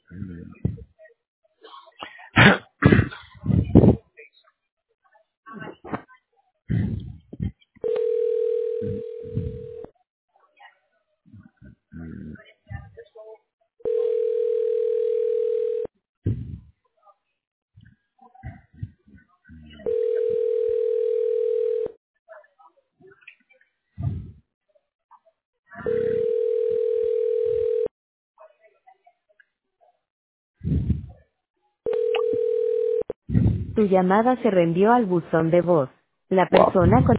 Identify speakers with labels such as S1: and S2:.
S1: Tu llamada se reenvió al buzón de voz. La
S2: Wow.
S1: persona con